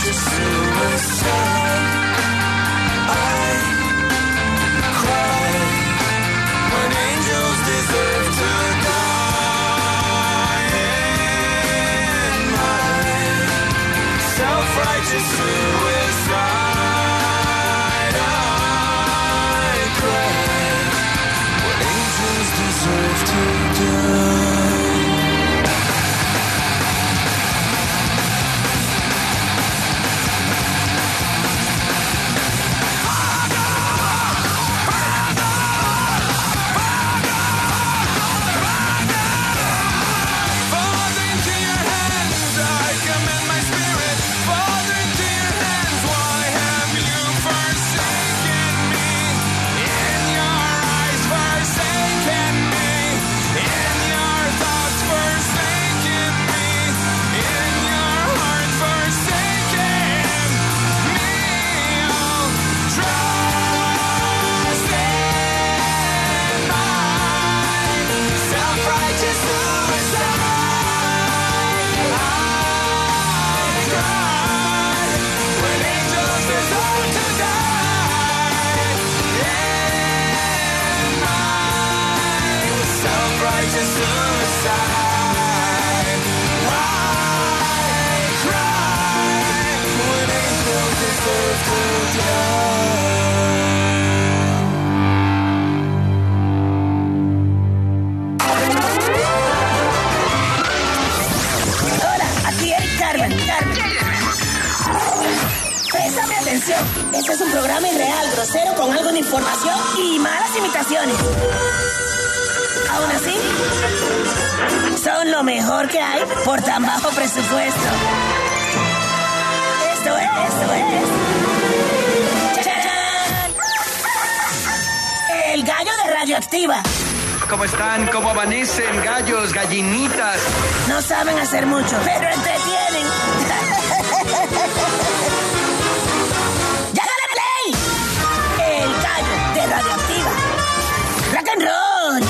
self-righteous suicide. I cry when angels deserve to die. In my self-righteous suicide, I cry when angels deserve to die. Este es un programa irreal, grosero, con algo de información y malas imitaciones. Aún así, son lo mejor que hay por tan bajo presupuesto. Esto es. ¡Chachán! El gallo de Radioactiva. ¿Cómo están? ¿Cómo amanecen? Gallos, gallinitas. No saben hacer mucho, pero entretienen. El gallo de Radioactiva. Rock and roll.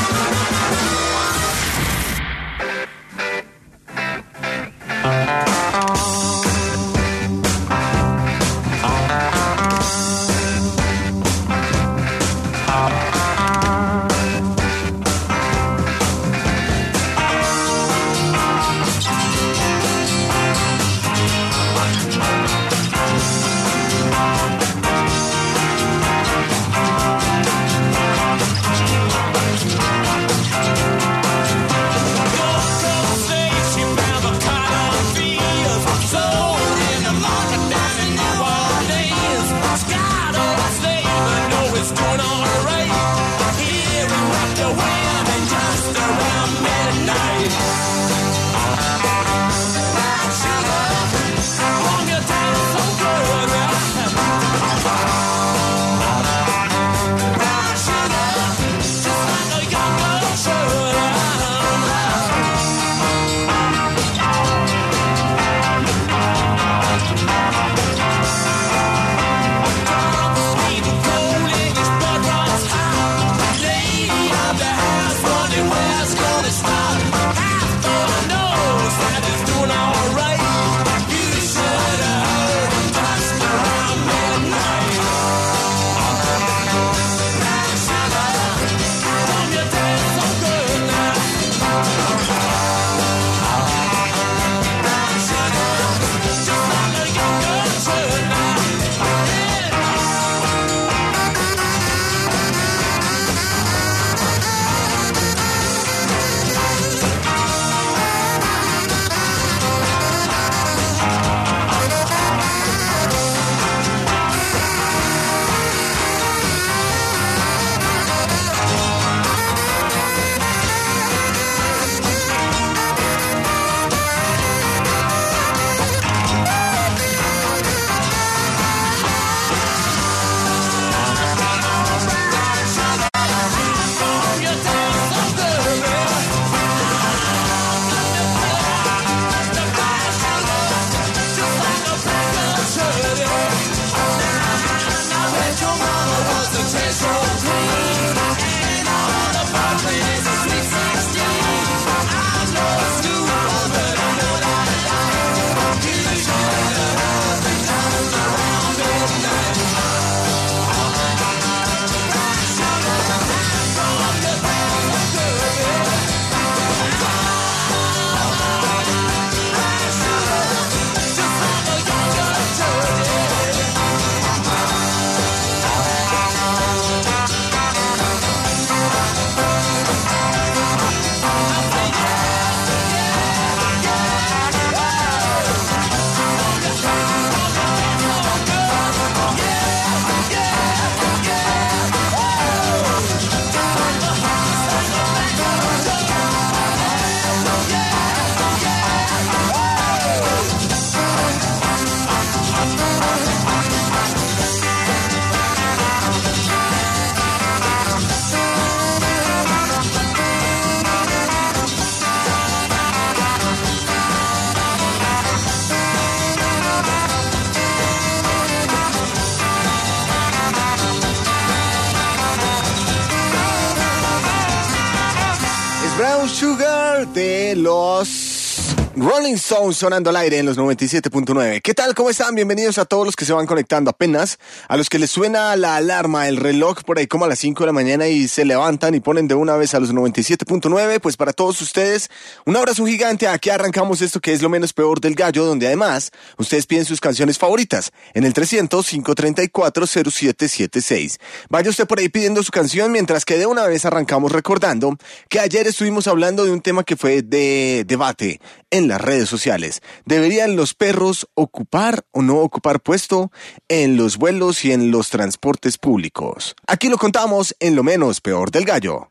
Brown Sugar de los Rolling Stones sonando al aire en los 97.9. ¿Qué tal? ¿Cómo están? Bienvenidos a todos los que se van conectando apenas, a los que les suena la alarma, el reloj por ahí como a las 5 de la mañana y se levantan y ponen de una vez a los 97.9. Pues para todos ustedes, un abrazo gigante. Aquí arrancamos esto que es lo menos peor del gallo, donde además ustedes piden sus canciones favoritas en el 300-534-0776. Vaya usted por ahí pidiendo su canción, mientras que de una vez arrancamos recordando que ayer estuvimos hablando de un tema que fue de debate en las redes sociales. ¿Deberían los perros ocupar o no ocupar puesto en los vuelos y en los transportes públicos? Aquí lo contamos en lo menos peor del gallo.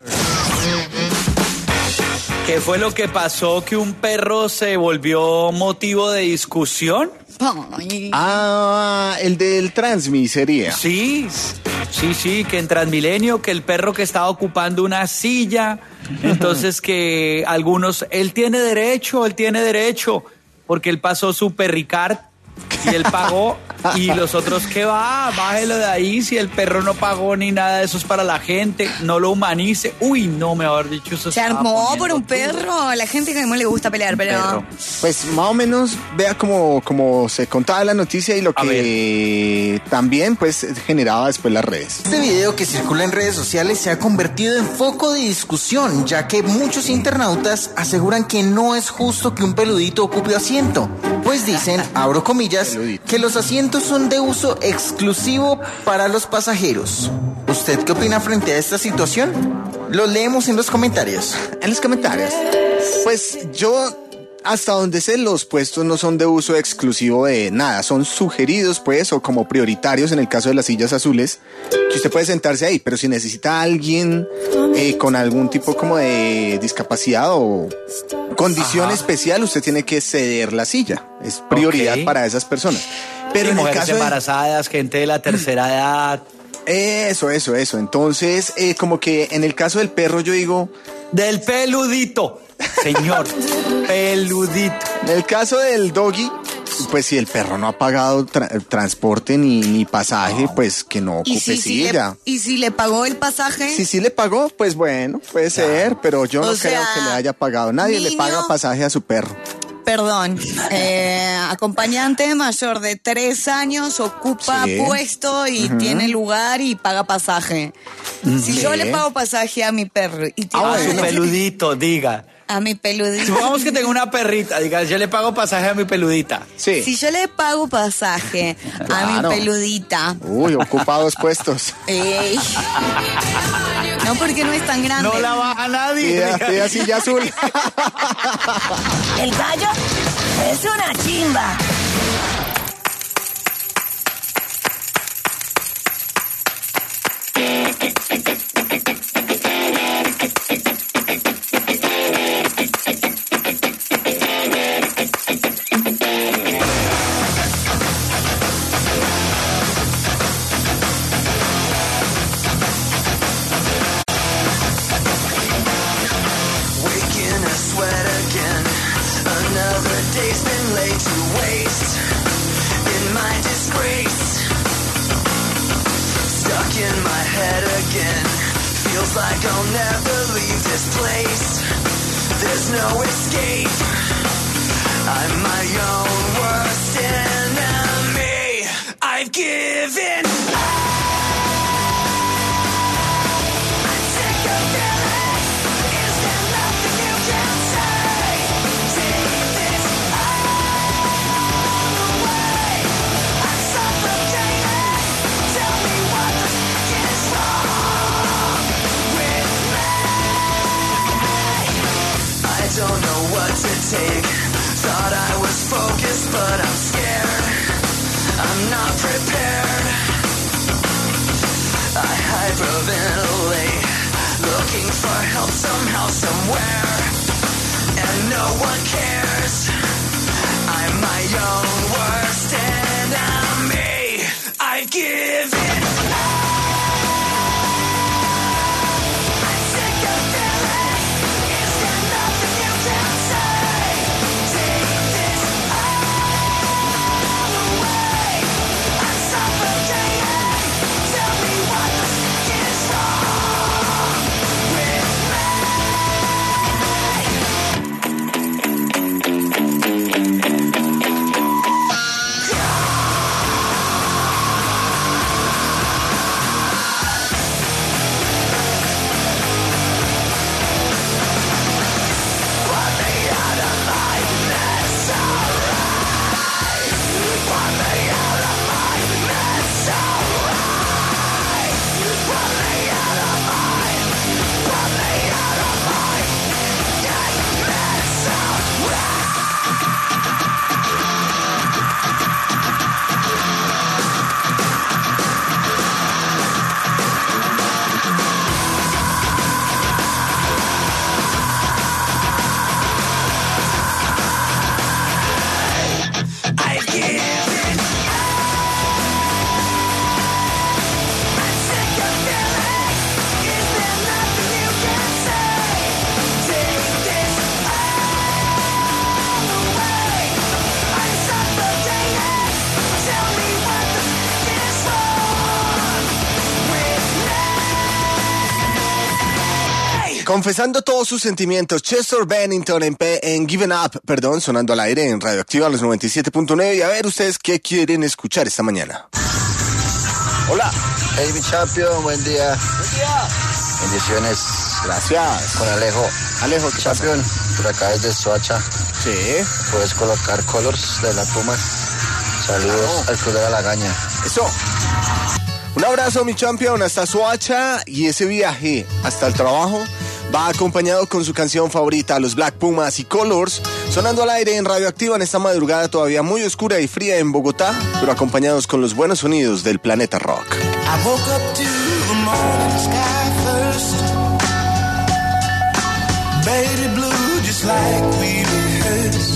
¿Qué fue lo que pasó? ¿Que un perro se volvió motivo de discusión? El del Transmi sería. Sí, que en Transmilenio, que el perro que estaba ocupando una silla, entonces que algunos, él tiene derecho, porque él pasó su perricard y él pagó, y los otros, ¿qué va? Bájelo de ahí, si el perro no pagó ni nada de eso es para la gente, no lo humanice. Uy, no, mejor dicho, eso se armó por un perro, a la gente que no le gusta pelear, pero... Pues más o menos, vea como se contaba la noticia y lo que también pues generaba después las redes. Este video que circula en redes sociales se ha convertido en foco de discusión, ya que muchos internautas aseguran que no es justo que un peludito ocupe asiento, pues dicen, abro comillas, que los asientos son de uso exclusivo para los pasajeros. ¿Usted qué opina frente a esta situación? Lo leemos en los comentarios. Pues yo, hasta donde sé, los puestos no son de uso exclusivo de nada, son sugeridos pues, o como prioritarios en el caso de las sillas azules, que usted puede sentarse ahí, pero si necesita a alguien con algún tipo como de discapacidad o condición especial, usted tiene que ceder la silla, es prioridad para esas personas. Pero en mujeres el caso embarazadas, gente de la tercera edad. Eso. Entonces, como que en el caso del perro yo digo... Del peludito, señor, peludito. En el caso del doggy, pues si el perro no ha pagado transporte ni pasaje, pues que no ocupe silla. ¿Y si le pagó el pasaje? Si le pagó, pues bueno, puede ser, pero yo no creo que le haya pagado. Nadie le paga pasaje a su perro. Perdón, acompañante mayor de 3 años ocupa puesto y tiene lugar y paga pasaje. Si yo le pago pasaje a mi perro y a su peludito, diga. A mi peludita. Supongamos que tengo una perrita, diga, yo le pago pasaje a mi peludita. Sí. Si yo le pago pasaje a mi peludita. Uy, ocupa 2 puestos. No, porque no es tan grande. No la baja nadie. Pida silla azul. El gallo es una chimba. Like I'll never leave this place. There's no escape. I'm my own worst enemy. I've given up. I'm sick of feeling. Is there nothing you can say? Take this all away. I'm suffocating. Tell me what the fuck is wrong. I don't know what to take. Thought I was focused, but I'm scared. I'm not prepared. I hyperventilate, looking for help somehow, somewhere, and no one cares. I'm my own worst enemy. I've given up. Confesando todos sus sentimientos, Chester Bennington en Given Up, sonando al aire en Radioactiva a los 97.9. Y a ver ustedes qué quieren escuchar esta mañana. Hola. Hey, mi champion, buen día. Buen día. Bendiciones. Gracias. Con Alejo. Alejo, ¿qué champion, pasa? por acá desde Soacha. Sí. Puedes colocar colors de la Pumas. Saludos al Club de la Lagaña. Eso. Un abrazo, mi champion, hasta Soacha, y ese viaje hasta el trabajo va acompañado con su canción favorita, los Black Pumas y Colors, sonando al aire en Radioactiva en esta madrugada todavía muy oscura y fría en Bogotá, pero acompañados con los buenos sonidos del planeta rock. I woke up to the morning sky first, baby blue just like we rehearsed.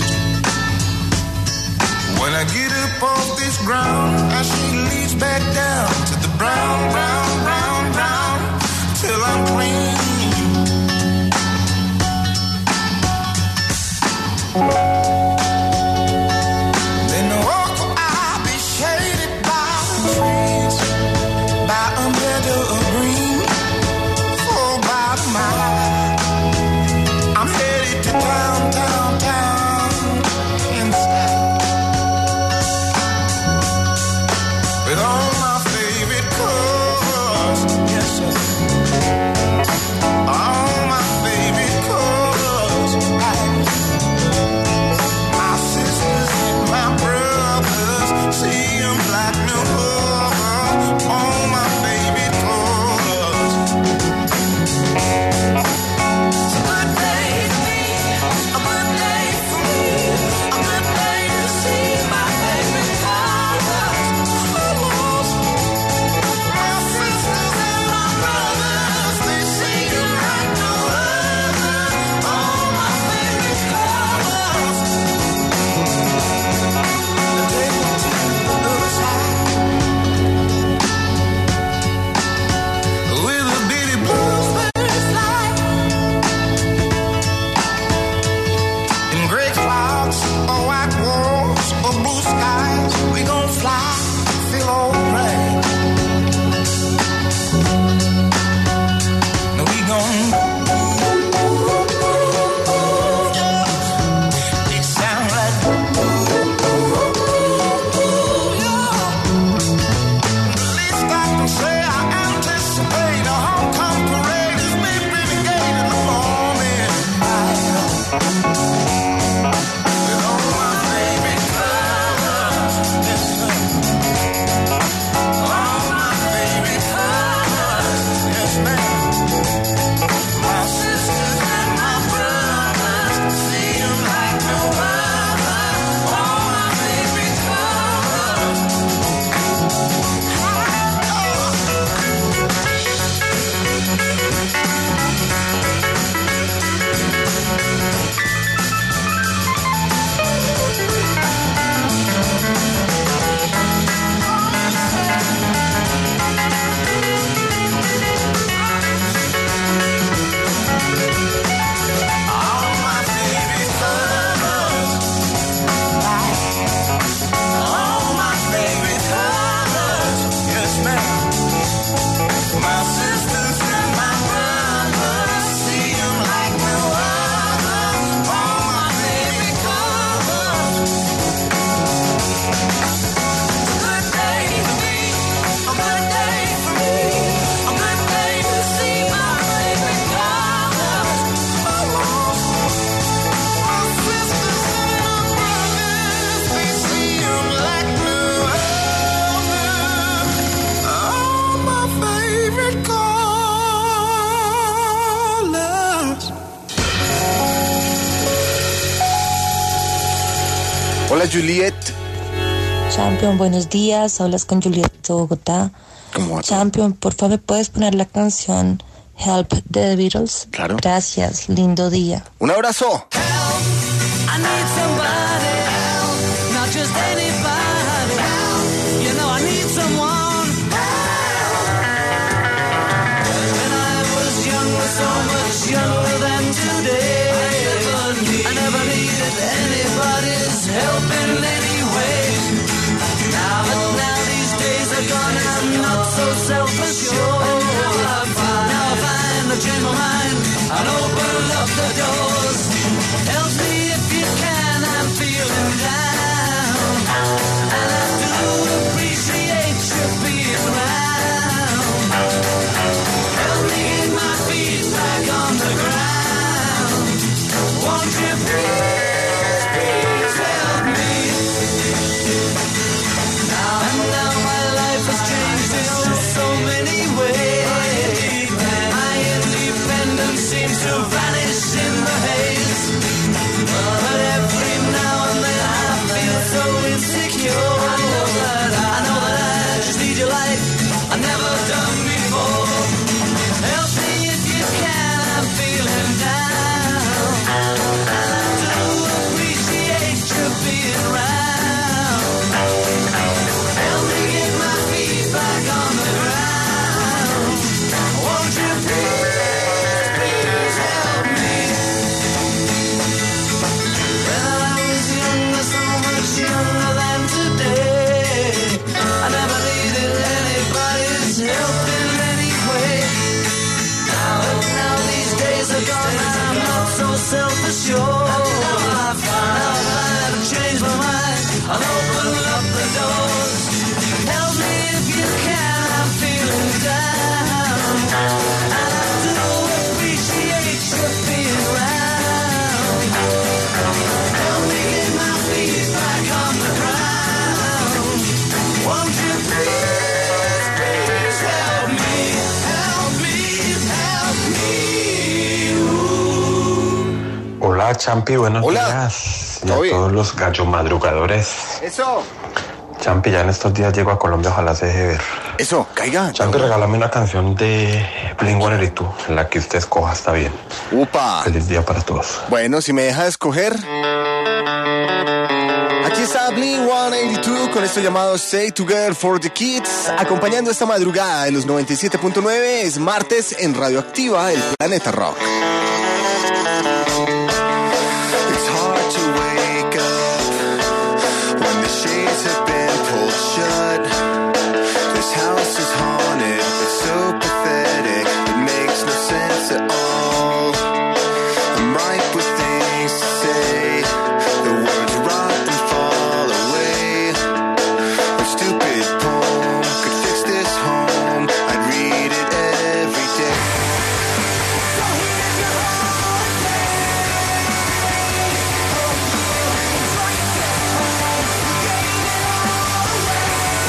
When I get up off this ground, I she leads back down to the brown, brown, brown, brown, till I'm clean. Then I'll be shaded by the trees, by a meadow of green, oh, by the mile. I'm headed to town, town, town, in the sky, with all my favorite colors, yes sir, all my favorite colors, my sisters and my brothers, see them like no other, all my favorite colors. It's a good day to me, a good day for me, a good day to see my favorite colors. My sisters and my brothers, they see them like no other, all my favorite colors. Take it to the other side, with a bitty bluebird fly, in gray clouds or white walls or blue skies, we gon' fly, feel alright. We gon' it sound like the least I can say, I anticipate a homecoming parade as we renegade in the morning light. With all my favorite colors, yes sir, all my favorite colors, yes ma'am. My sisters and my brothers, see them like no other, all my favorite colors. All my favorite colors, all my favorite colors, yes ma'am. My sisters and my brothers, see them like no other, all my favorite colors. A good day to me, a good day for me, a good day to see my favorite colors. My sisters and my brothers, they see them like no other, all my favorite colors. Hola, Juliet. Champion, buenos días. Hablas con Juliet de Bogotá. ¿Cómo va todo? Champion, por favor, ¿me puedes poner la canción Help de The Beatles? Claro. Gracias, lindo día. Un abrazo. I need somebody help, not just anybody help. You know I need someone help. When I was younger, so much younger than today, I never needed anybody's help in any way. Now these days are gone, I'm not so self-assured. Now I find a gentle mind, and open up the doors. Help me if you can, I'm feeling down, and I do appreciate you being around. Help me get my feet back on the ground. Won't you please, please help me? Now my life has changed in so many ways. My independence seems to vanish in the haze. But every now and then I feel so insecure. I know that I just need your light I've never done before. Help me if you can, I'm feeling down, and I do appreciate you being around. Help me get my feet back on the ground. Won't you please, please help me? When I was younger, so much younger than today, I never needed anybody's help in any way. Now these days are gone, and I'm not so self-assured. Now I find that I've changed my mind, I'll open up the doors. Help me if you can, I'm feeling down, and I do appreciate you being around. Help me get my feet back on the ground. Won't you please, please help me? Help me, help me. Hola, Champi, buenos Hola. días. Y ¿Todo a bien? todos los gallo madrugadores. Eso. Champi, ya en estos días llego a Colombia, ojalá se deje ver. Eso, caiga. Champi, regálame una canción de Blink-182, la que usted escoja, está bien. Upa. Feliz día para todos. Bueno, si me deja escoger. Aquí está Blink-182 con esto llamado Stay Together for the Kids, acompañando esta madrugada de los 97.9. Es martes en Radioactiva, el Planeta Rock. It's hard to wake up when the shades have been pulled shut. This house is haunted, it's so pathetic, it makes no sense at all. I'm ripe with things to say, the words rot and fall away. A stupid poem could fix this home, I'd read it every day. So here's your holiday.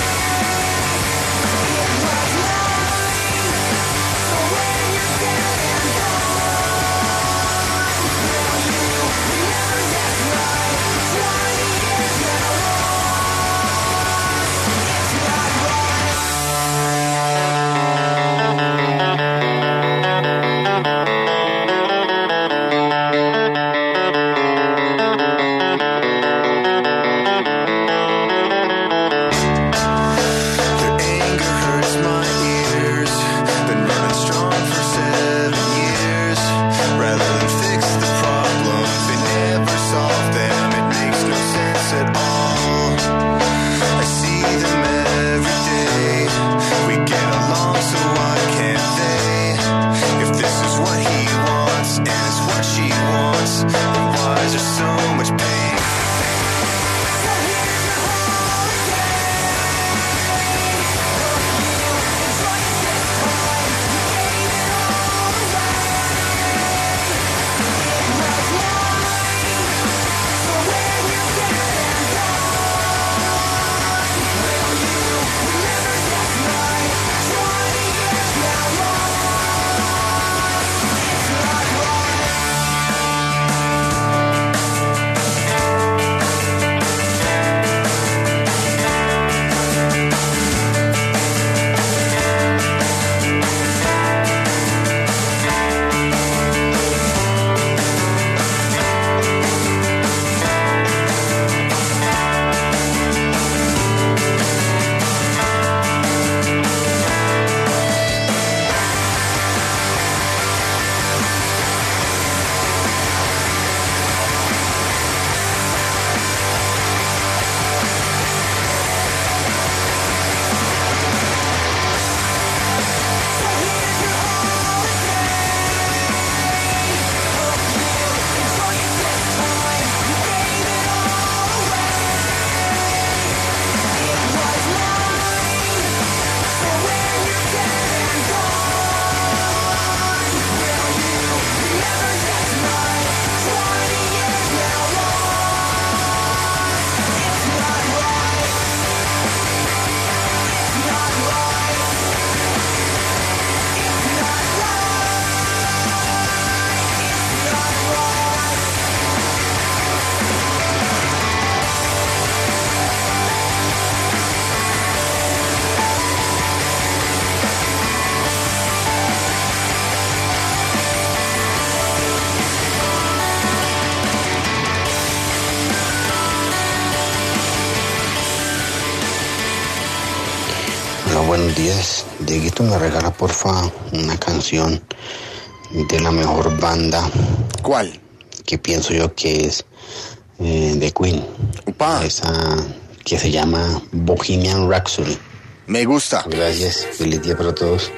días. Dieguito, me regala porfa una canción de la mejor banda. ¿Cuál? Que pienso yo que es de Queen. Upa. Esa que se llama Bohemian Rhapsody. Me gusta. Gracias. Feliz día para todos.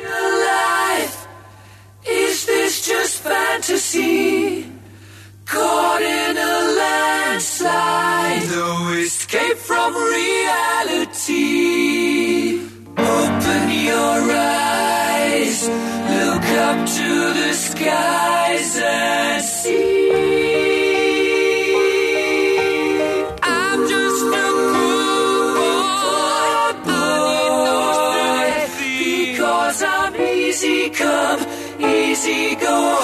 Is this just fantasy? Caught in a landslide, no escape from reality. Open your eyes, look up to the skies and see. I'm just a poor boy, because I'm easy come, easy go.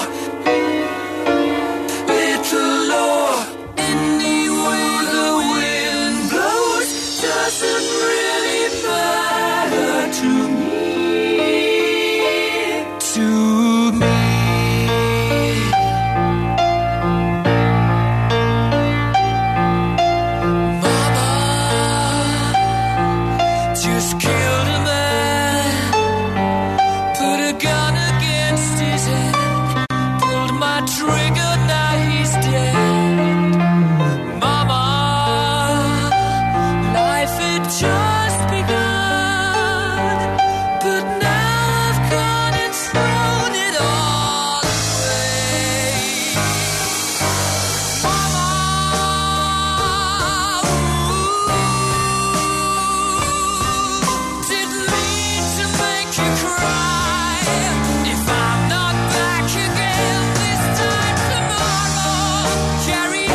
Little Lord, anyway the wind blows doesn't really matter to me. To me. Mama just killed a man, put a gun against his head, pulled my trigger, now he's dead. Mama, life had just begun, but now I've gone and thrown it all away. Mama, didn't mean to make you cry. If I'm not back again this time tomorrow, carry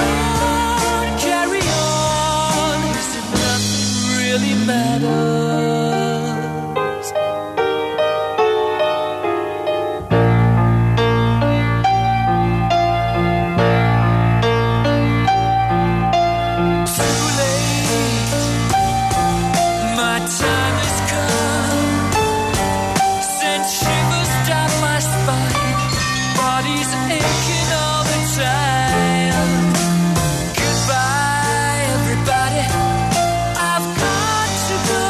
on, as if nothing really matters. Too late, my time has come. Sent shivers down my spine, body's aching all the time. Goodbye, everybody, I've got to go.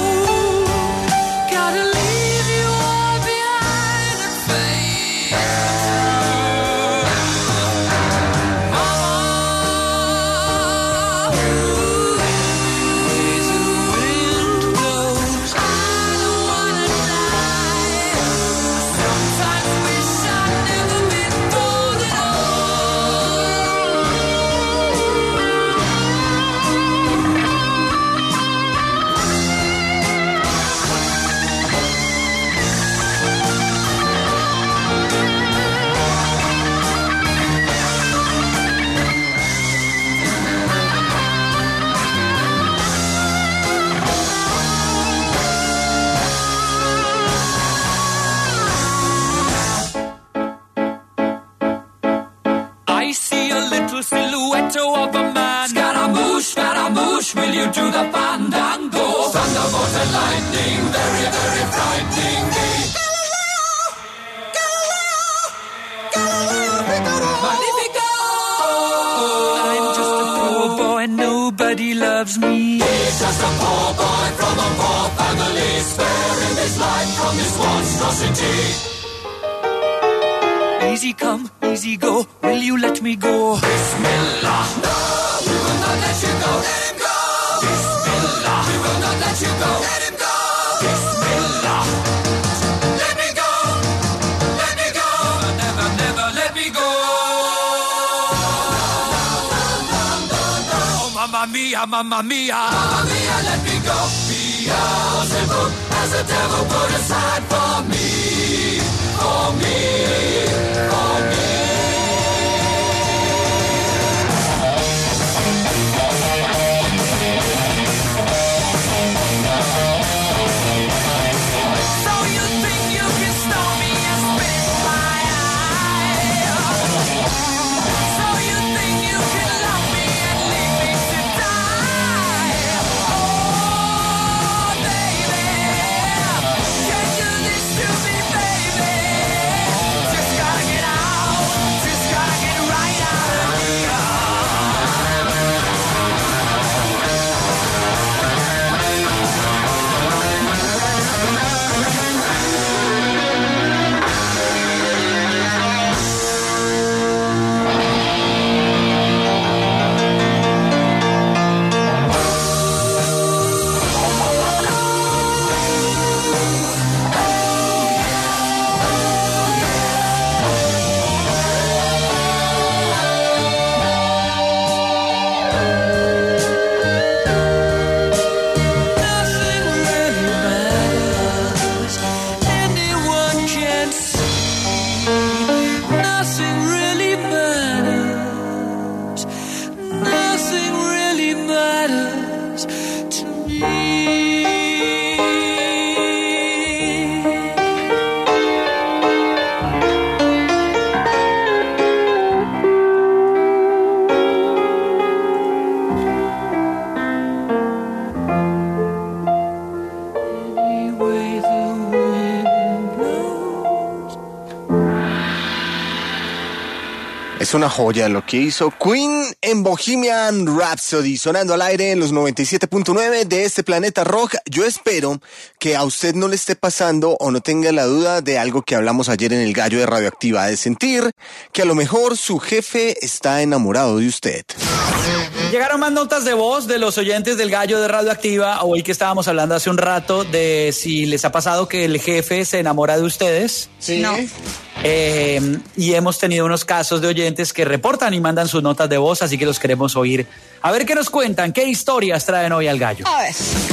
Gotta leave you all behind and fade. Mama, way the wind blows, I don't wanna die. Sometimes wish I'd never been born at I see a little silhouette of a man. Scaramouche, will you do the fandango? Thunderbolt and lightning, very, very frightening me. Magnifico! I'm just a poor boy, nobody loves me. He's just a poor boy from a poor family, sparing his life from this monstrosity. Easy come, easy go, will you let me go? Bismillah, no, we will not let you go. Let him go. Bismillah, we will not let you go. Let him go. Bismillah, let me go. Let me go. Never, never let me go. Oh, mamma mia, mamma mia. Mamma mia, let me go. Beelzebub has the devil put aside for me. For me, for me. So you think you can stop me and spit in my eye? So you think you can love me and leave me to die? Oh, baby, can't do this to me, baby. Just gotta get Es una joya lo que hizo Queen en Bohemian Rhapsody, sonando al aire en los 97.9 de este planeta rock. Yo espero que a usted no le esté pasando o no tenga la duda de algo que hablamos ayer en el Gallo de Radioactiva, de sentir que a lo mejor su jefe está enamorado de usted. Llegaron más notas de voz de los oyentes del Gallo de Radioactiva. Hoy que estábamos hablando hace un rato de si les ha pasado que el jefe se enamora de ustedes. Sí. No. Y hemos tenido unos casos de oyentes que reportan y mandan sus notas de voz, así que los queremos oír. A ver qué nos cuentan, qué historias traen hoy al Gallo. A ver.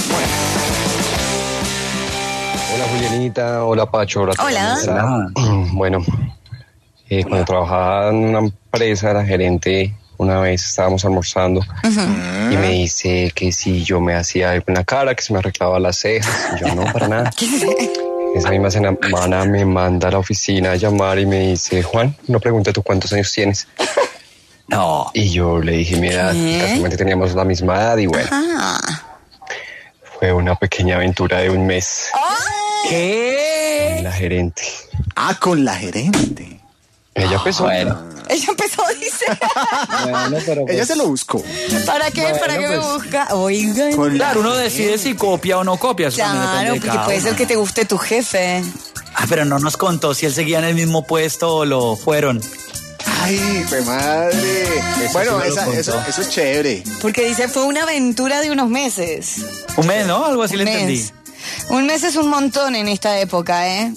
Hola Julianita, hola Pacho. Hola. Bueno, cuando trabajaba en una empresa era gerente, una vez estábamos almorzando y me dice que si yo me hacía algo en la cara, que se me arreglaba las cejas, y yo no, para nada. Esa misma semana me manda a la oficina a llamar y me dice, Juan, no pregunte tú cuántos años tienes. No. Y yo le dije mi edad, casualmente teníamos la misma edad y bueno, fue una pequeña aventura de un mes. ¿Qué? Con la gerente. Ah, con la gerente. Ella empezó. Ella empezó, dice. Bueno, pero Ella se lo buscó. ¿Para qué? Bueno, ¿Para qué me busca? Oigan. Claro, uno decide si copia o no copia. Eso también Claro, depende de porque cada puede uno. ser que te guste tu jefe. Ah, pero no nos contó si él seguía en el mismo puesto o lo fueron. Ay, fue madre. Bueno, sí me lo contó. eso es chévere. Porque dice, fue una aventura de unos meses. Un mes, ¿no? Algo así le entendí. Un mes es un montón en esta época, ¿eh?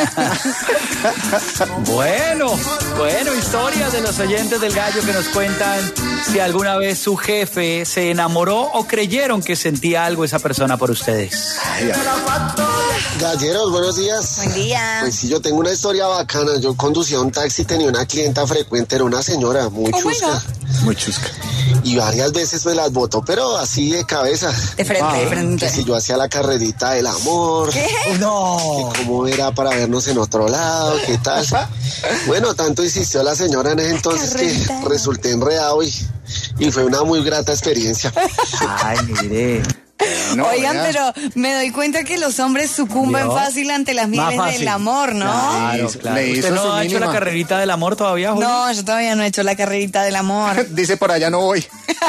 Bueno, historias de los oyentes del Gallo que nos cuentan si alguna vez su jefe se enamoró o creyeron que sentía algo esa persona por ustedes. Galleros, buenos días. Buen día. Pues sí, yo tengo una historia bacana. Yo conducía un taxi, tenía una clienta frecuente, era una señora muy chusca. Muy chusca. Y varias veces me las botó, pero así de cabeza. De frente, de frente. Que si yo hacía la carrerita del amor. ¿Qué? No. Que cómo era para vernos en otro lado, qué tal. Bueno, tanto insistió la señora en ese entonces Carrerita. que resulté enredado y fue una muy grata experiencia. Ay, mire. No, Oigan, vea. pero me doy cuenta que los hombres sucumben ¿Vio? fácil ante las Más mieles fácil. del amor, ¿no? Claro, Le claro. hizo ¿Usted no su ha hecho mínima. la carrerita del amor todavía, Julio? No, yo todavía no he hecho la carrerita del amor. Dice por allá no voy.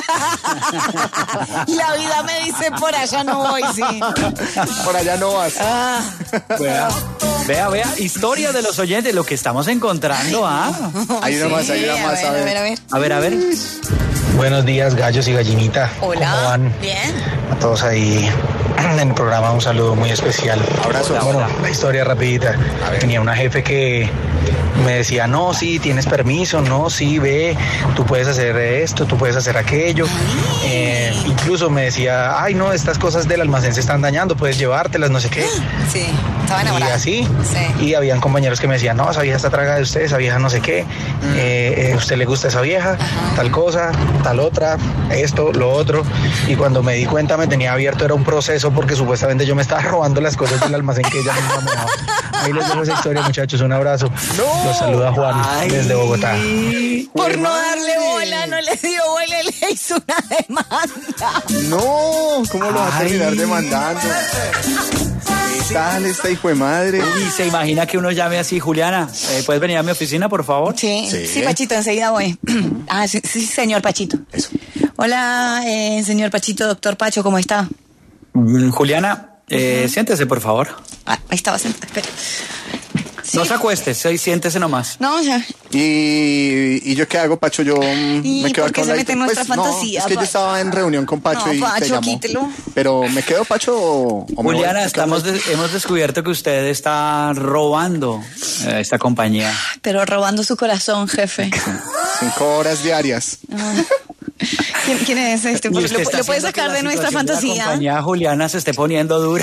La vida me dice por allá no voy, sí. Por allá no vas. Ah, Vea, historia de los oyentes, lo que estamos encontrando, Hay una más, hay una más. a ver. A ver. Buenos días, gallos y gallinita. Hola. ¿Cómo van? Bien. A todos ahí en el programa un saludo muy especial. Abrazo. Bueno, la historia rapidita. Tenía una jefe que me decía, no, sí, tienes permiso, no, sí, ve, tú puedes hacer esto, tú puedes hacer aquello. Incluso me decía, ay, no, estas cosas del almacén se están dañando, puedes llevártelas, no sé qué. Sí, estaba Y enamorada. así, Sí. y habían compañeros que me decían, no, esa vieja está tragada de usted, esa vieja no sé qué, usted le gusta esa vieja, tal cosa, tal otra, esto, lo otro, y cuando me di cuenta me tenía abierto, era un proceso porque supuestamente yo me estaba robando las cosas del almacén que ella misma me daba. Ahí les dejo esa historia, muchachos, un abrazo. Los saluda Juan desde Bogotá. Por no darle bola, no le dio bola, le hizo una demanda. No, ¿cómo lo va a terminar demandando? ¿Qué tal esta hijo de madre? Y se imagina que uno llame así, Juliana, ¿puedes venir a mi oficina, por favor? Sí, Pachito, enseguida voy. Sí, señor Pachito. Eso. Hola, señor Pachito, doctor Pacho, ¿cómo está? Juliana, siéntese, por favor. Ahí estaba sentada, espera. No se acueste, siéntese nomás. No, ya. ¿Y yo qué hago, Pacho? Yo me quedo ¿por qué con se la... mete en nuestra fantasía, No, es que yo Pacho? estaba en reunión con Pacho No, y te Pacho, llamó. quítelo. Pero ¿me quedo, Pacho, o me voy? Juliana, hemos descubierto que usted está robando esta compañía. Pero robando su corazón, jefe. 5 horas diarias. ¿Quién es este? Y usted ¿Lo está puede haciendo sacar que de la nuestra situación de la fantasía? compañía Juliana se esté poniendo dura.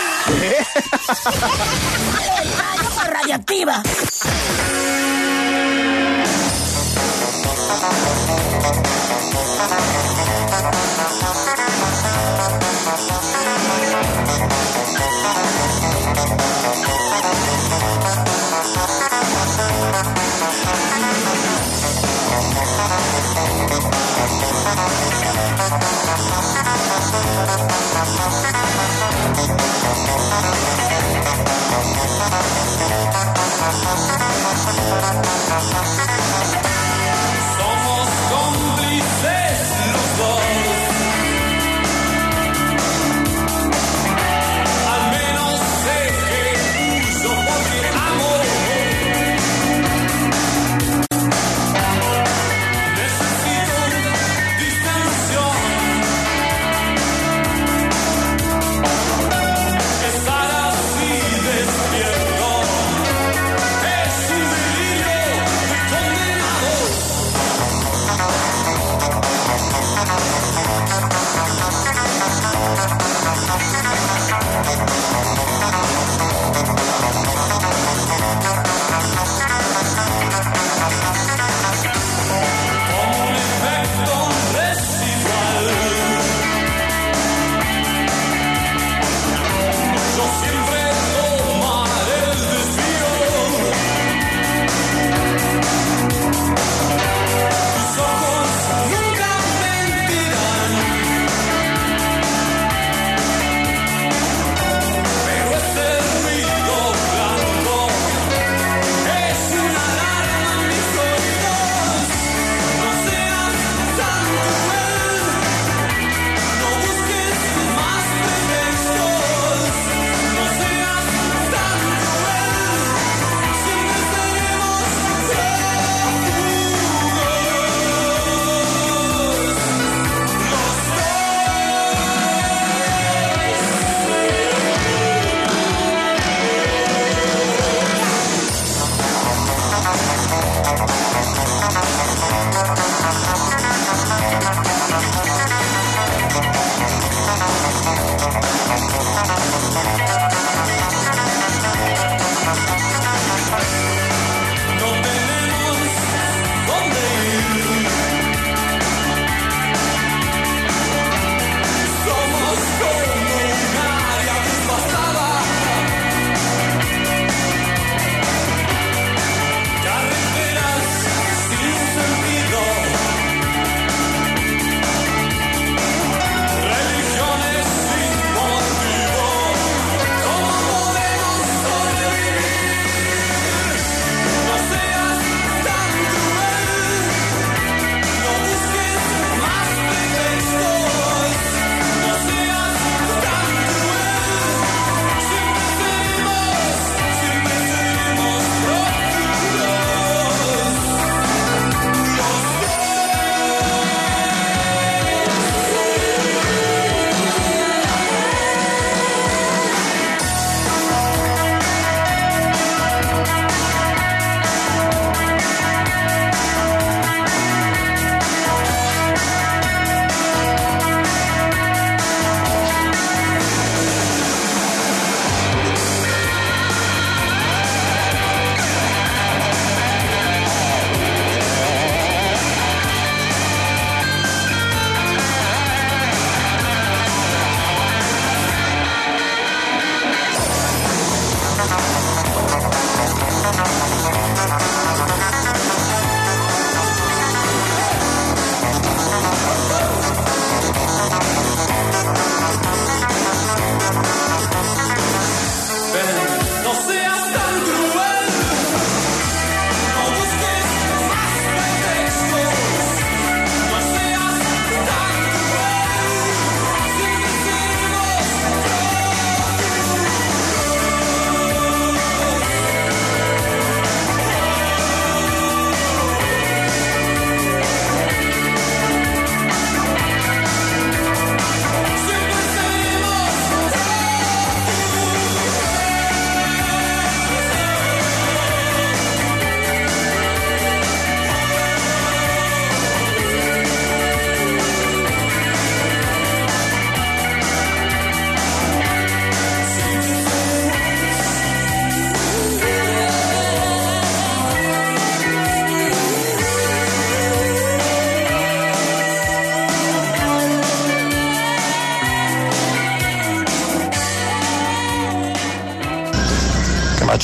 Radioactiva.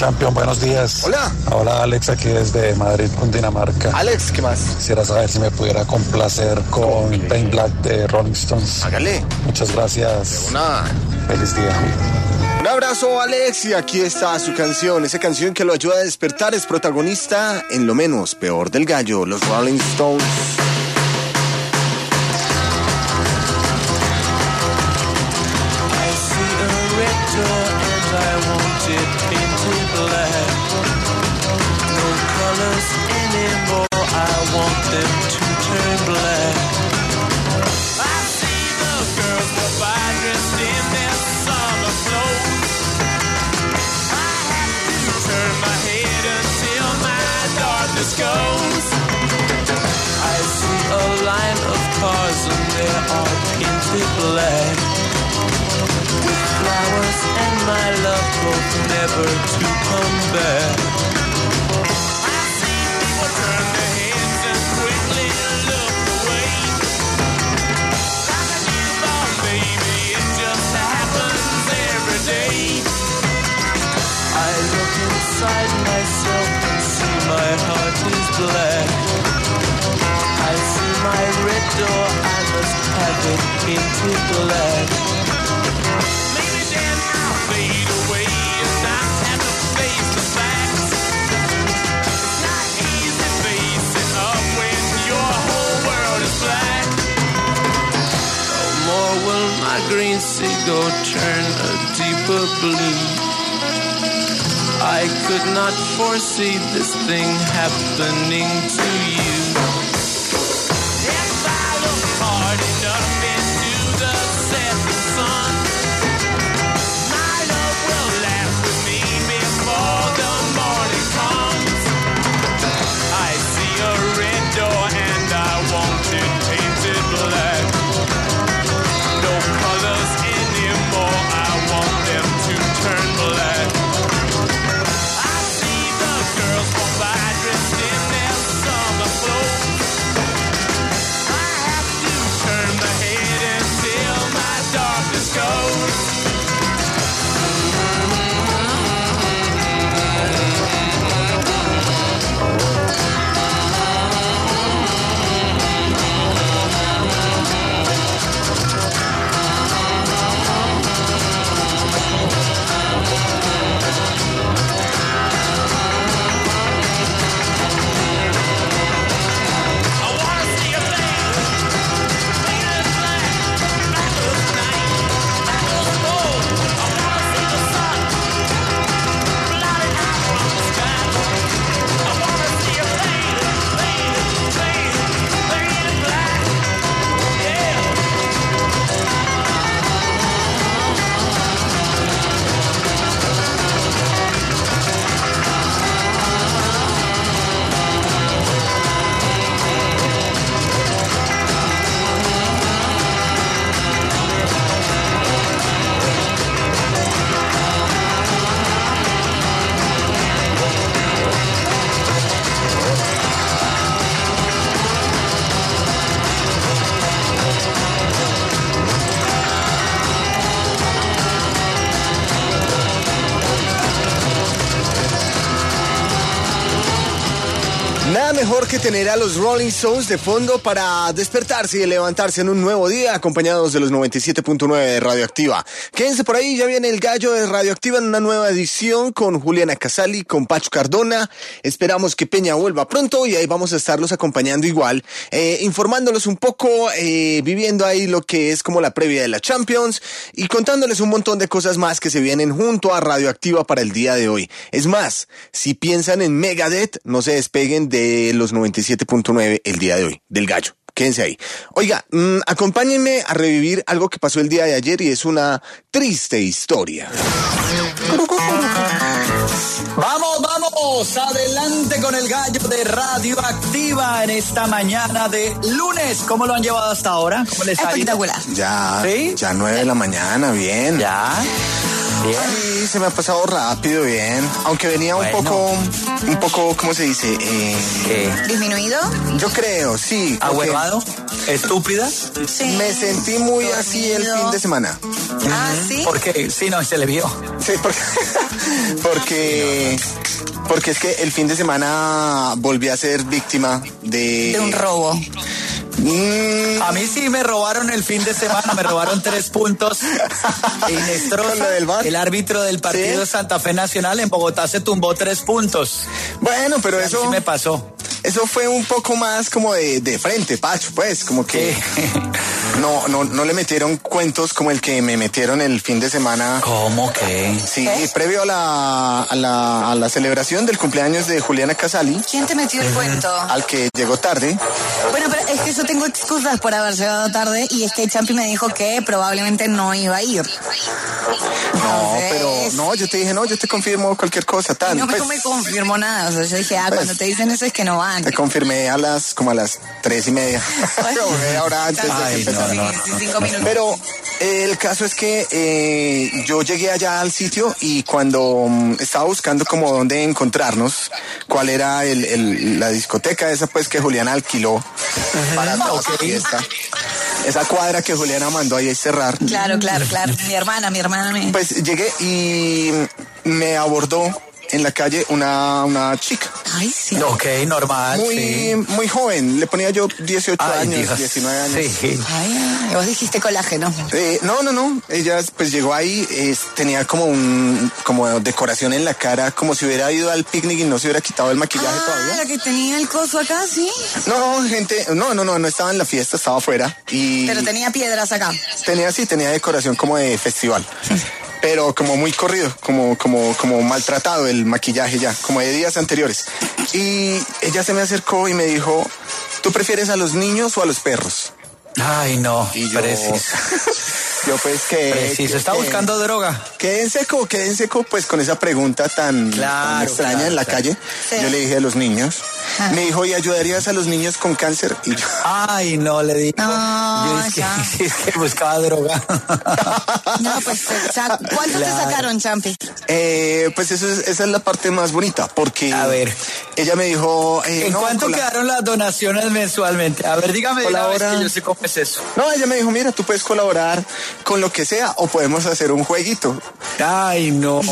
Champion, buenos días. Hola. Hola, Alex, aquí desde Madrid, Cundinamarca. Alex, ¿qué más? Quisiera saber si me pudiera complacer con Paint Black de Rolling Stones. Hágale. Muchas gracias. Feliz día. Un abrazo, Alex, y aquí está su canción. Esa canción que lo ayuda a despertar es protagonista en Lo Menos Peor del Gallo, los Rolling Stones. I want it painted black. No colors anymore, I want them to turn black. I see the girls go by dressed in their summer clothes. I have to turn my head until my darkness goes. I see a line of cars and they are painted black. Flowers and my love both never to come back. I see people turn their heads and quickly look away. Like a newborn baby, it just happens every day. I look inside myself and see my heart is black. I see my red door, I must have it painted black. Fade away and not have to face the facts. It's not easy facing up when your whole world is black. No more will my green seagull turn a deeper blue. I could not foresee this thing happening to you. If I look hard enough into the setting sun, Nada mejor que tener a los Rolling Stones de fondo para despertarse y levantarse en un nuevo día, acompañados de los 97.9 de Radioactiva. Quédense por ahí, ya viene el Gallo de Radioactiva en una nueva edición con Juliana Casali, con Pacho Cardona. Esperamos que Peña vuelva pronto y ahí vamos a estarlos acompañando igual, informándolos un poco, viviendo ahí lo que es como la previa de la Champions y contándoles un montón de cosas más que se vienen junto a Radioactiva para el día de hoy. Es más, si piensan en Megadeth, no se despeguen de los 97.9 el día de hoy, del Gallo. Quédense ahí. Oiga, acompáñenme a revivir algo que pasó el día de ayer y es una triste historia. Vamos, adelante con el Gallo de Radioactiva en esta mañana de lunes. ¿Cómo lo han llevado hasta ahora? ¿Cómo les ha ido? Espectacular. Ya, ¿sí? Ya 9 de la mañana, bien. Ya. Bien. Sí, se me ha pasado rápido, bien. Aunque venía un poco, ¿cómo se dice? ¿Disminuido? Yo creo, sí. ¿Ahuevado? ¿Estúpida? Sí. Me sentí muy así el fin de semana. Ah, ¿sí? ¿Por qué? Sí, no, se le vio. Sí, porque es que el fin de semana volví a ser víctima De un robo. A mí sí me robaron el fin de semana, me robaron 3 puntos. Inestrosa, el árbitro del partido Santa Fe Nacional en Bogotá se tumbó 3 puntos. Bueno, pero A mí eso sí me pasó. Eso fue un poco más como de frente, Pacho, pues, como que no le metieron cuentos como el que me metieron el fin de semana. ¿Cómo que? Sí, previo a la celebración del cumpleaños de Juliana Casali. ¿Quién te metió el cuento? Al que llegó tarde. Bueno, pero es que yo tengo excusas por haber llegado tarde y es que Champi me dijo que probablemente no iba a ir. No, yo te dije, yo te confirmo cualquier cosa, tal. No me confirmó nada, o sea, yo dije, cuando te dicen eso es que no van. Te confirmé como a las 3:30. Ahora antes de empezar. Sí, 5 minutos. Pero el caso es que yo llegué allá al sitio y cuando estaba buscando como dónde encontrarnos, cuál era la discoteca esa pues que Juliana alquiló para toda esa fiesta. Esa cuadra que Juliana mandó ahí a cerrar. Claro. Mi hermana. Pues llegué y me abordó en la calle una chica. Ay, sí. Ok, normal. Muy joven, le ponía yo 18 años, Dios. 19 años. Sí. Ay, vos dijiste colágeno. No. Ella pues llegó ahí, tenía como decoración en la cara, como si hubiera ido al picnic y no se hubiera quitado el maquillaje todavía. La que tenía el coso acá, ¿sí? No estaba en la fiesta, estaba afuera. Pero tenía piedras acá. Tenía decoración como de festival. Pero como muy corrido, como maltratado el maquillaje ya, como de días anteriores. Y ella se me acercó y me dijo, ¿tú prefieres a los niños o a los perros? Ay, no, y yo, preciso. Yo pues que... Preciso, está buscando droga. Quedé en seco pues con esa pregunta tan extraña en la calle. Sí. Yo le dije a los niños. Me dijo, ¿y ayudarías a los niños con cáncer? Y yo... Ay, no, le digo. No, yo es que buscaba droga. No, pues, ¿cuánto te sacaron, Champi? Pues esa es la parte más bonita, porque... A ver. Ella me dijo... ¿En cuánto quedaron las donaciones mensualmente? A ver, dígame una vez que yo sé cómo es eso. No, ella me dijo, mira, tú puedes colaborar con lo que sea o podemos hacer un jueguito. Ay, no.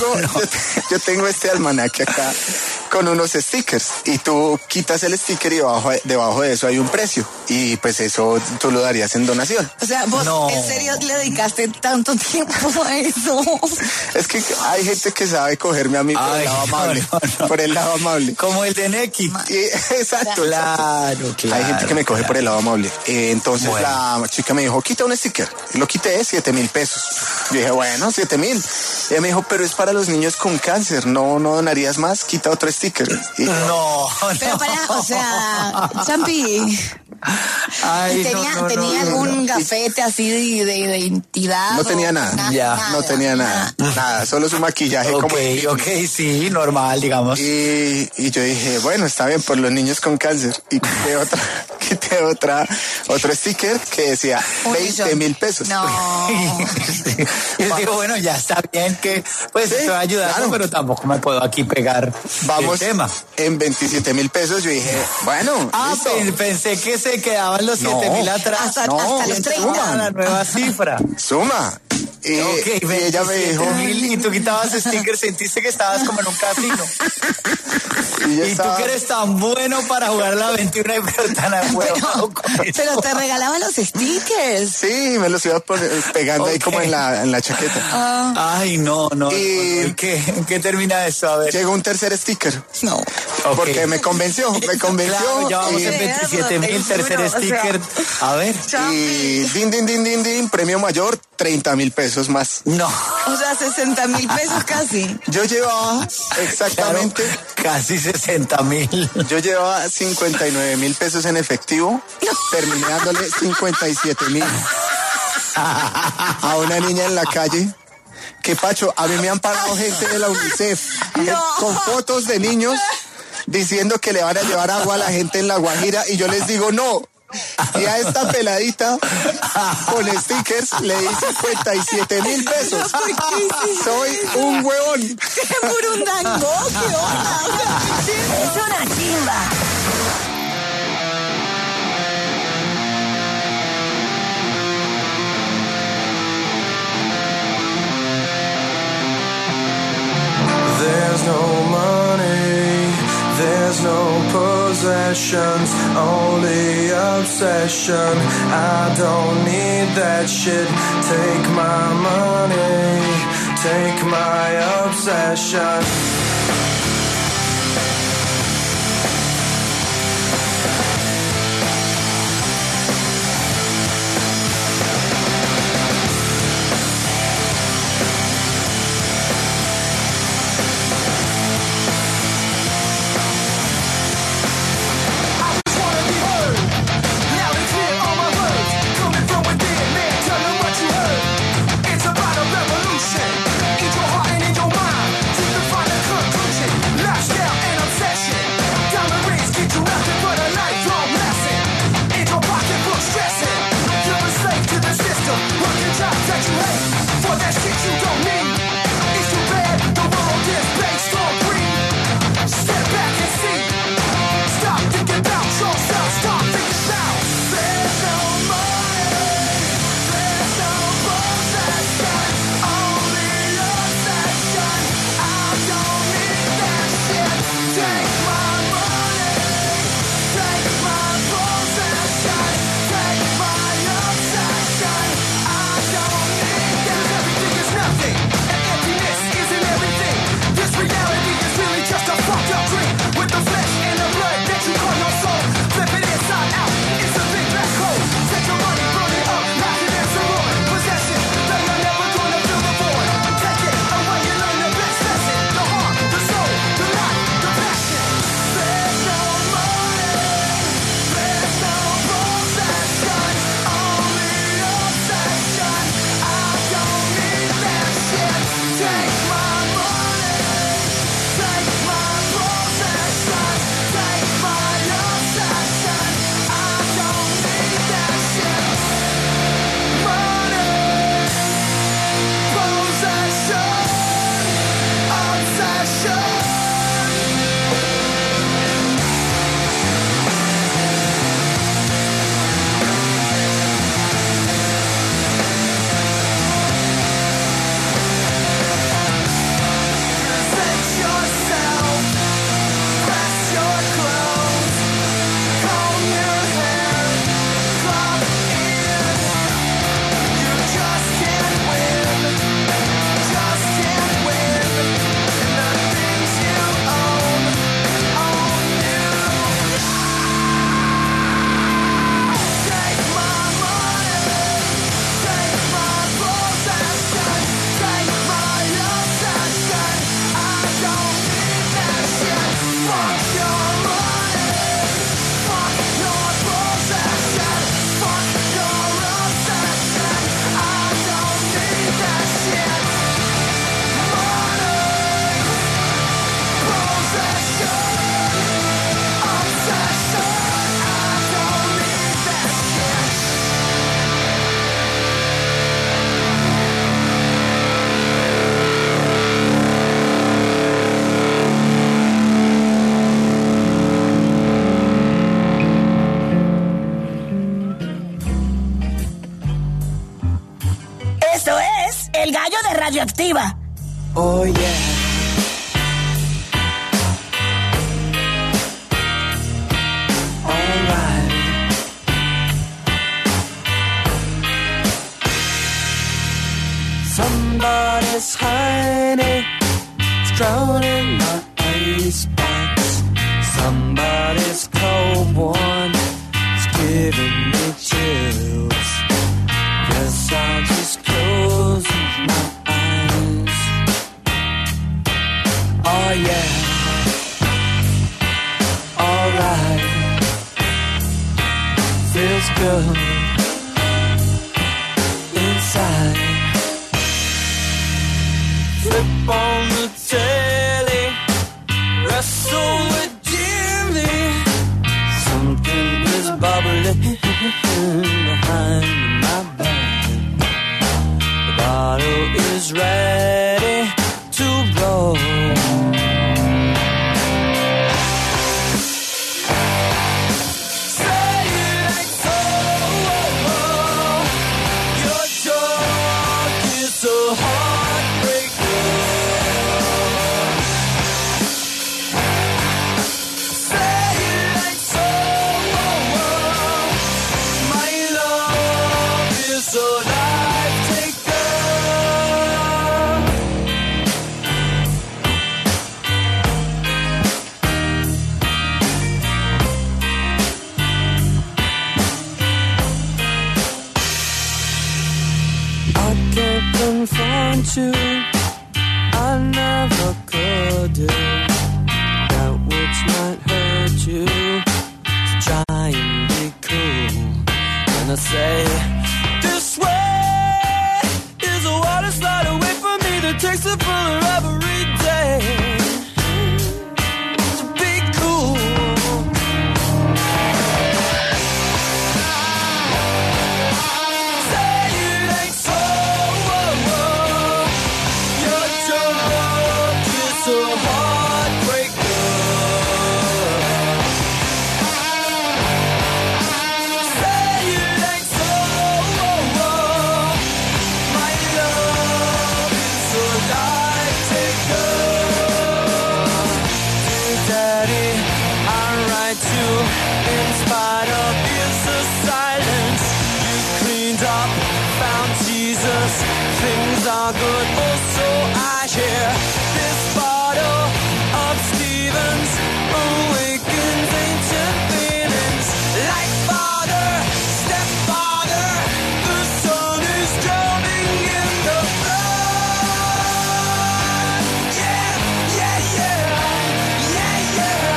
Yo tengo este almanaque acá con unos stickers y tú quitas el sticker y debajo de eso hay un precio y pues eso tú lo darías en donación. O sea, vos en serio le dedicaste tanto tiempo a eso. Es que hay gente que sabe cogerme a mí por el lado amable. Por el lado amable. Como el de Neki. Exacto. Claro. Hay gente que me coge por el lado amable. Entonces la chica me dijo, quita un sticker. Lo quité, 7,000 pesos. Yo dije, bueno, 7,000. Ella me dijo, pero es para los niños con cáncer. No donarías más, quita otro sticker. Y no. Pero o sea, Champi. Ay, ¿Tenía algún gafete así de identidad? No tenía nada. No tenía nada. Solo su maquillaje. Ok, sí, normal, digamos. Y yo dije, bueno, está bien, por los niños con cáncer. Y quité otro sticker que decía 20,000 pesos. No. Yo digo, bueno, ya está bien que pues te va a ayudar, claro. Pero tampoco me puedo aquí pegar. Vamos el tema. En 27,000 pesos. Yo dije, bueno. Pensé que se quedaban los 7,000 atrás. Hasta los 30. La nueva cifra. Suma. Y ella me dijo, y tú quitabas stickers, sentiste que estabas como en un casino. Y tú que eres tan bueno para jugar la 21 y pero tan ahuevado. Pero te regalaban los stickers. Sí, me los iba pegando ahí como en la chaqueta. Ay, no. Y ¿En qué termina eso? A ver. Llegó un tercer sticker. No. Porque me convenció. Claro, ya vamos en 27,000, tercer sticker. A ver. Y din, premio mayor, 30,000 pesos más. No. O sea, 60,000 pesos casi. Yo llevaba exactamente... Claro, casi 60,000. Yo llevaba 59,000 pesos en efectivo, terminé dándole 57,000 a una niña en la calle. Que Pacho, a mí me han parado gente de la UNICEF con fotos de niños diciendo que le van a llevar agua a la gente en La Guajira y yo les digo no. Y a esta peladita con stickers le di 57,000 pesos. Soy un huevón. ¡Qué burundango! ¡Qué onda! Es una chimba. There's no money, there's no possessions, only obsession. I don't need that shit. Take my money, take my obsession. El gallo de Radioactiva. Oh, yeah. Somebody's hiding, it's drowning my icebox. Somebody's cold one, it's giving me chills. Guess I'll just close my eyes. Oh yeah, alright, feels good inside. Flip on the telly, wrestle with Jimmy. Something is bubbling behind my back. The bottle is ready to roll. Confront you, I never could do that which might hurt you. So try and be cool. When I say this way is a water slide away from me that takes it fuller every day. So be cool. Things are good, oh so I hear. This bottle of Stevens awakens ancient feelings. Like father, stepfather, the sun is drowning in the blood. Yeah, yeah, yeah, yeah, yeah.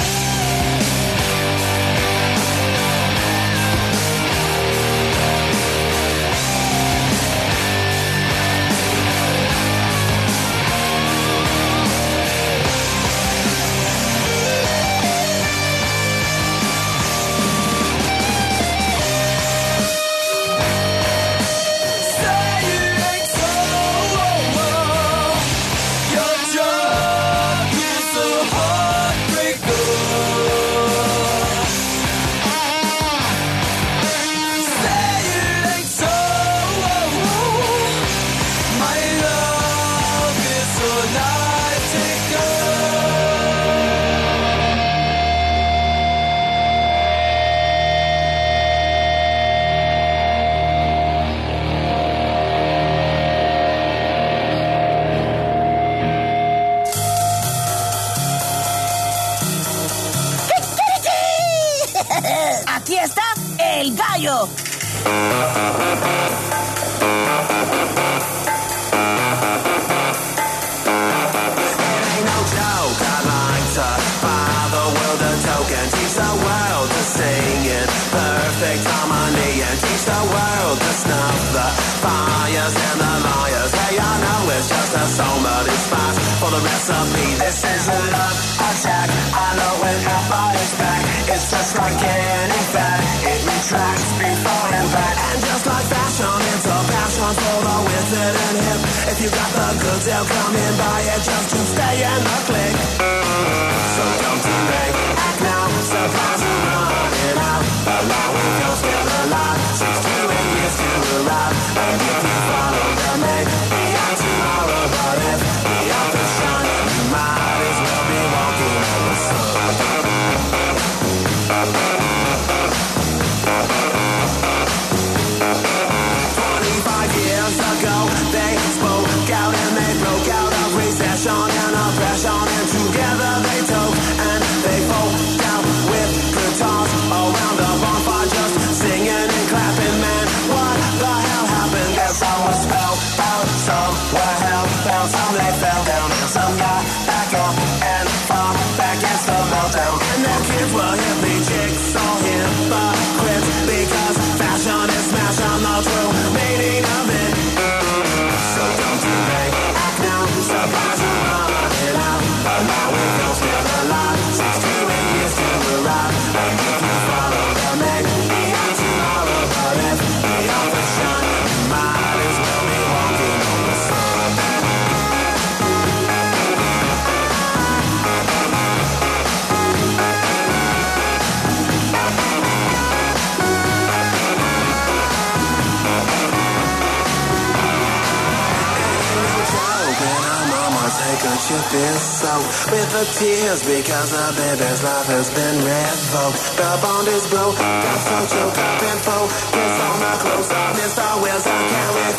Aquí está el gallo. Perfect harmony and teach the world to snuff the fires and the liars. Hey, I know it's just a song, but it's fast for the recipe. This is a love attack. I know whenever it's back, it's just like any fat. It retracts before impact. And just like fashion, it's a passion for the wicked and hip. If you got the goods, they'll come in, buy it just to stay in the click. So don't delay, act now, surprise and running out. Along with your still alive, 6 to 8 years to arrive. And if you follow the man, be out tomorrow. But if the after shine, you might as well be walking in the sun. 25 years ago, they spoke out and they broke out of recession and oppression. And together they took and they folk out with guitars around the bonfire, just singing and clapping. Man, what the hell happened? Guess I was spellbound. Some were hellbound, some they fell down, and some got back up and fought back against the meltdown. And their kids were hippie chicks, all hypocrites, because fashion is smashing the true meaning of it. So don't delay, act now, surprise and running out. But now we're still alive, 6 to 8 years to arrive. And if you follow the man, is soaked with the tears because the baby's life has been revoked. The bond is broke, got so choked up and focused on the close up. Mr. Wilson, can we